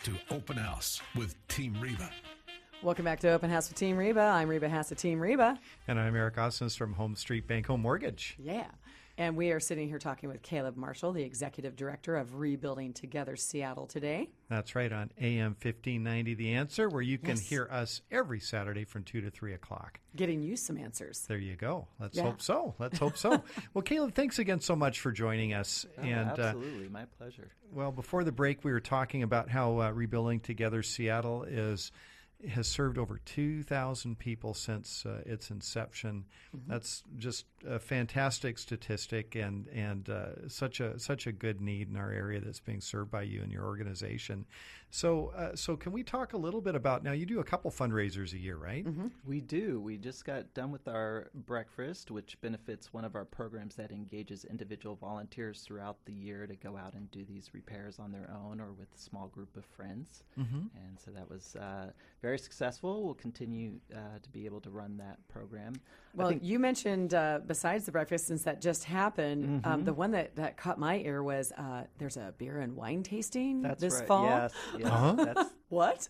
to Open House with Team Reba. Welcome back to Open House with Team Reba. I'm Reba Haas of Team Reba. And I'm Eric Osnes from Home Street Bank Home Mortgage. Yeah. And we are sitting here talking with Caleb Marshall, the Executive Director of Rebuilding Together Seattle today. That's right, on AM 1590 The Answer, where you can hear us every Saturday from 2 to 3 o'clock. Getting you some answers. There you go. Let's hope so. Let's hope so. Well, Caleb, thanks again so much for joining us. Absolutely. My pleasure. Well, before the break, we were talking about how Rebuilding Together Seattle has served over 2,000 people since its inception. Mm-hmm. That's just a fantastic statistic and such a good need in our area that's being served by you and your organization. So can we talk a little bit about, now you do a couple fundraisers a year, right? Mm-hmm. We do. We just got done with our breakfast, which benefits one of our programs that engages individual volunteers throughout the year to go out and do these repairs on their own or with a small group of friends. Mm-hmm. And so that was very successful. We'll continue to be able to run that program. Well, you mentioned besides the breakfast, since that just happened, mm-hmm. The one that caught my ear was there's a beer and wine tasting this right. fall. Yes. Uh-huh. What?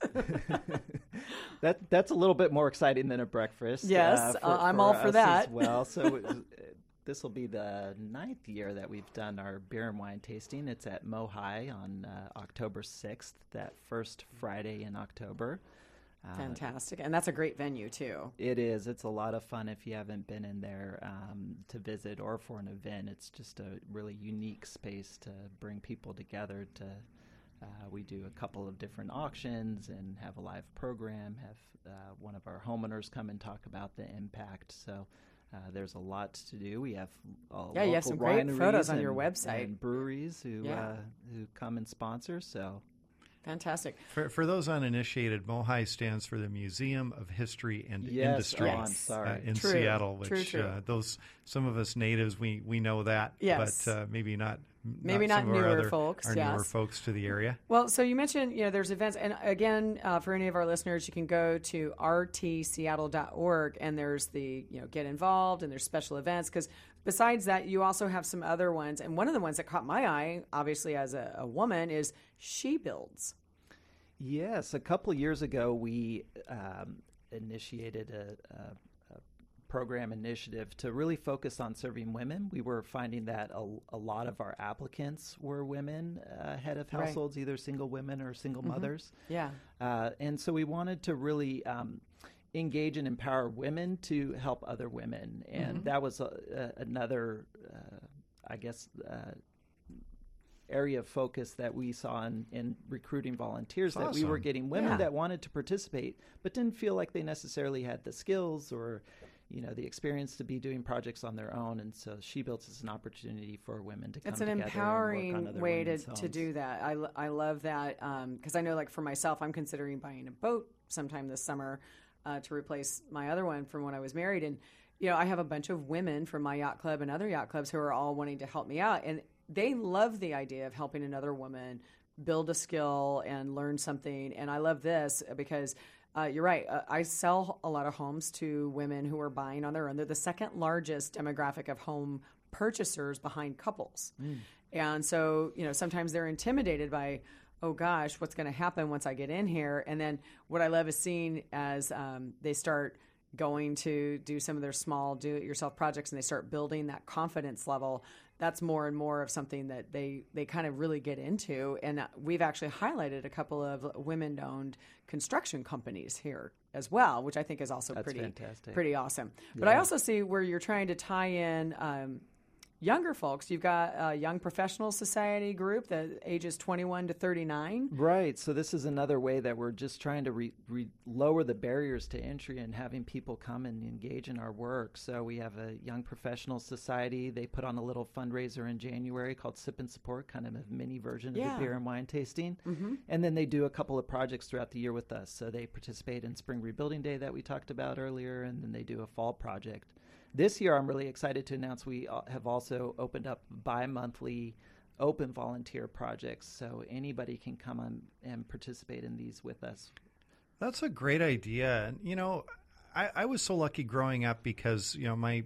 That's a little bit more exciting than a breakfast. Yes, I'm all for that. As well, so this will be the 9th year that we've done our beer and wine tasting. It's at Mohai on October 6th, that first Friday in October. Fantastic. And that's a great venue, too. It is. It's a lot of fun if you haven't been in there to visit or for an event. It's just a really unique space to bring people together. We do a couple of different auctions and have a live program, have one of our homeowners come and talk about the impact. So there's a lot to do. We have local you have some great photos on and, your website. And breweries who come and sponsor. So fantastic. For those uninitiated, MOHI stands for the Museum of History and Industry in Seattle, which some of us natives, we know that, but maybe not newer folks. Newer folks to the area. Well, so you mentioned there's events, and again, for any of our listeners, you can go to rtseattle.org, and there's the get involved, and there's special events. Because besides that, you also have some other ones, and one of the ones that caught my eye, obviously as a woman, is She Builds. Yes, a couple of years ago, we initiated a program initiative to really focus on serving women. We were finding that a lot of our applicants were women, head of households, either single women or single mothers. Yeah. And so we wanted to really engage and empower women to help other women. And that was another, area of focus that we saw in recruiting volunteers. That's awesome. We were getting women that wanted to participate but didn't feel like they necessarily had the skills or the experience to be doing projects on their own. And so She Builds is an opportunity for women to come together and work on other empowering way women's to homes. do that. I love that because I know, like, for myself, I'm considering buying a boat sometime this summer to replace my other one from when I was married. And, I have a bunch of women from my yacht club and other yacht clubs who are all wanting to help me out. And they love the idea of helping another woman build a skill and learn something. And I love this because you're right. I sell a lot of homes to women who are buying on their own. They're the second largest demographic of home purchasers behind couples. And so, sometimes they're intimidated by, oh gosh, what's going to happen once I get in here? And then what I love is seeing as they start going to do some of their small do-it-yourself projects and they start building that confidence level. That's more and more of something that they kind of really get into. And we've actually highlighted a couple of women-owned construction companies here as well, which I think is also pretty awesome. But I also see where you're trying to tie in younger folks. You've got a Young Professional Society group that ages 21 to 39. Right. So this is another way that we're just trying to lower the barriers to entry and having people come and engage in our work. So we have a Young Professional Society. They put on a little fundraiser in January called Sip and Support, kind of a mini version of the beer and wine tasting. And then they do a couple of projects throughout the year with us. So they participate in Spring Rebuilding Day that we talked about earlier, and then they do a fall project. This year, I'm really excited to announce we have also opened up bi-monthly open volunteer projects, so anybody can come on and participate in these with us. That's a great idea. I was so lucky growing up because my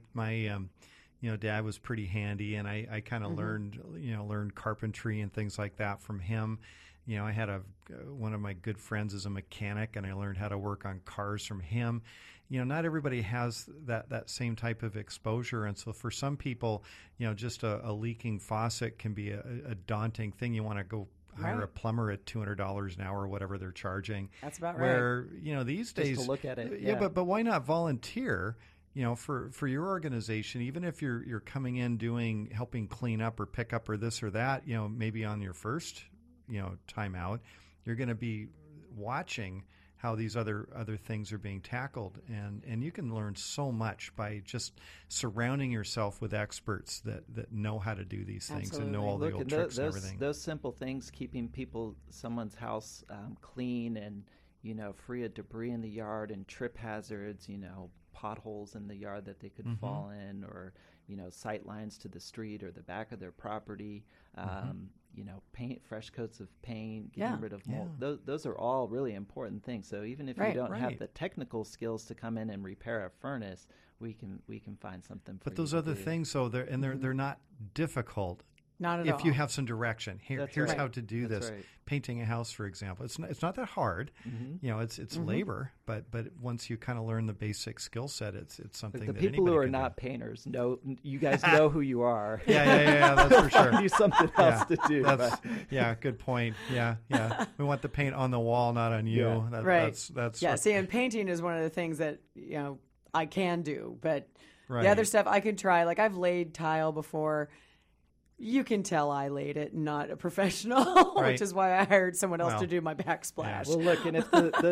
dad was pretty handy, and I kind of learned carpentry and things like that from him. You know, I had one of my good friends is a mechanic, and I learned how to work on cars from him. You know, not everybody has that same type of exposure. And so for some people, you know, just a leaking faucet can be a daunting thing. You want to go hire a plumber at $200 an hour or whatever they're charging. That's about right. Where, you know, these days, just to look at it. Yeah, but why not volunteer? You know, for your organization, even if you're coming in helping clean up or pick up or this or that, you know, maybe on your first, you know, time out, you're going to be watching how these other things are being tackled, and you can learn so much by just surrounding yourself with experts that know how to do these things. Absolutely. And know all the old tricks and everything. Those simple things, keeping someone's house clean and, you know, free of debris in the yard and trip hazards, you know, potholes in the yard that they could fall in, or, you know, sight lines to the street or the back of their property. You know, fresh coats of paint, getting rid of mold. Those are all really important things. So even if you don't have the technical skills to come in and repair a furnace, we can find something for you. But those other things, though, they're not difficult. Not at all. If you have some direction, here's how to do this. Right. Painting a house, for example, it's not that hard. You know, it's labor, but once you kind of learn the basic skill set, it's something the that people who are can not do. painters know. You guys know who you are. Yeah, that's for sure. Find you something else to do. Good point. Yeah. We want the paint on the wall, not on you. Yeah. That's See, and painting is one of the things that, you know, I can do, but right. the other stuff I could try. Like, I've laid tile before. You can tell I laid it, not a professional, which is why I hired someone else to do my backsplash. Well, look, and if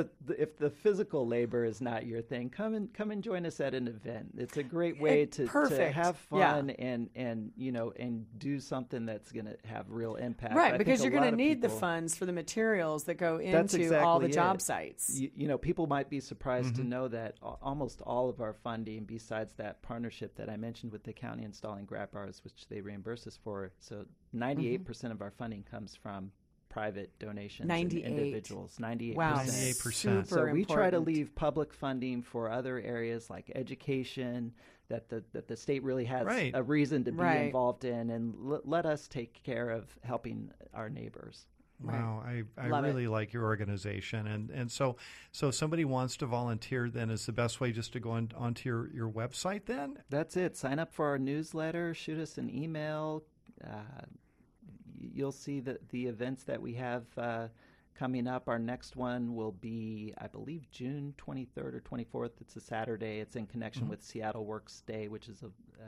if the physical labor is not your thing, come and join us at an event. It's a great way to have fun and you know, and do something that's going to have real impact. Right, because you're going to need the funds for the materials that go into all the job sites. You know, people might be surprised to know that almost all of our funding, besides that partnership that I mentioned with the county installing grab bars, which they reimburse us for, so 98% of our funding comes from private donations and individuals. 98%. Wow, 98%. So we try to leave public funding for other areas like education that the state really has a reason to be involved in, and let us take care of helping our neighbors. Wow, I really like your organization, and so if somebody wants to volunteer, then is the best way just to go onto your website then? That's it. Sign up for our newsletter, shoot us an email. You'll see the events that we have coming up. Our next one will be, I believe, June 23rd or 24th. It's a Saturday. It's in connection with Seattle Works Day, which is a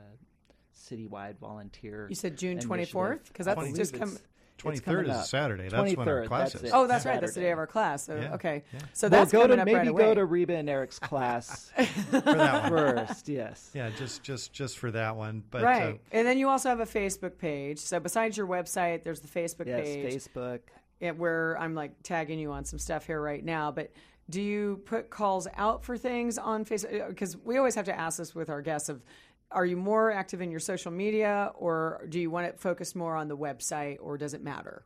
citywide volunteer. You said June 24th? Because that's just come. 23rd is a Saturday. That's when our class is. Oh, that's right. That's the day of our class. So, okay. Yeah. So that's coming up right away. Maybe go to Reba and Eric's class for that one first. Yes. Yeah, just for that one. But, right. And then you also have a Facebook page. So besides your website, there's the Facebook page. Yes, Facebook. Where I'm like tagging you on some stuff here right now. But do you put calls out for things on Facebook? Because we always have to ask this with our guests of, are you more active in your social media, or do you want it focused more on the website, or does it matter?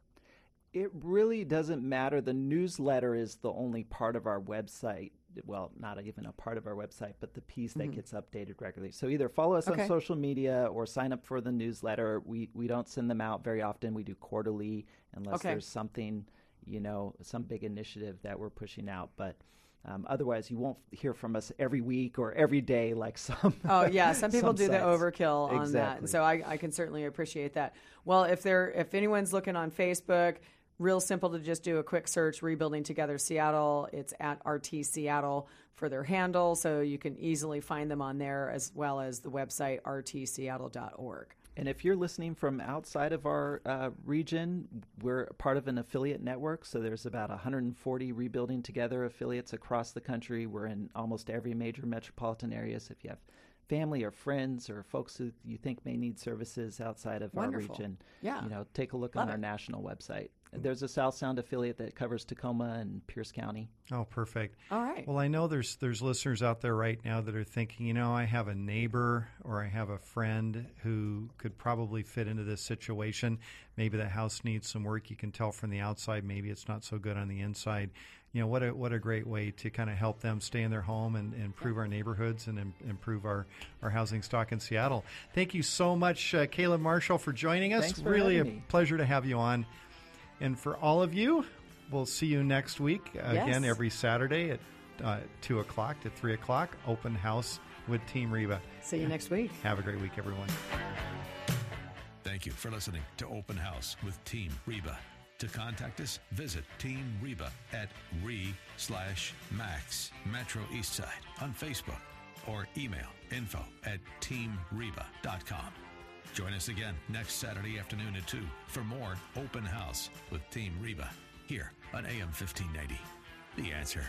It really doesn't matter. The newsletter is the only part of our website. Well, not even a part of our website, but the piece that gets updated regularly. So either follow us on social media or sign up for the newsletter. We don't send them out very often. We do quarterly unless there's something, you know, some big initiative that we're pushing out. But otherwise, you won't hear from us every week or every day like some. Oh yeah, some people do sites. the overkill on that, and so I can certainly appreciate that. Well, if anyone's looking on Facebook, real simple to just do a quick search, Rebuilding Together Seattle. It's at RT Seattle for their handle, so you can easily find them on there, as well as the website rtseattle.org. And if you're listening from outside of our region, we're part of an affiliate network. So there's about 140 Rebuilding Together affiliates across the country. We're in almost every major metropolitan area. So if you have family or friends or folks who you think may need services outside of our region, take a look on our national website. There's a South Sound affiliate that covers Tacoma and Pierce County. Oh, perfect. All right. Well, I know there's listeners out there right now that are thinking, you know, I have a neighbor or I have a friend who could probably fit into this situation. Maybe the house needs some work. You can tell from the outside. Maybe it's not so good on the inside. You know, what a great way to kind of help them stay in their home and improve our neighborhoods and improve our housing stock in Seattle. Thank you so much, Caleb Marshall, for joining us. Thanks for really having me. Pleasure to have you on. And for all of you, we'll see you next week. Again, every Saturday at 2 o'clock to 3 o'clock, open house with Team Reba. See you next week. Have a great week, everyone. Thank you for listening to Open House with Team Reba. To contact us, visit Team Reba at /Max Metro Eastside on Facebook or email info@teamreba.com. Join us again next Saturday afternoon at 2 for more Open House with Team Reba here on AM 1590. The Answer.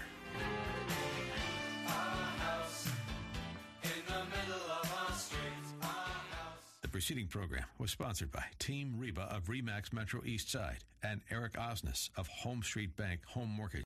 The preceding program was sponsored by Team Reba of RE/MAX Metro Eastside and Eric Osnes of Home Street Bank Home Mortgage.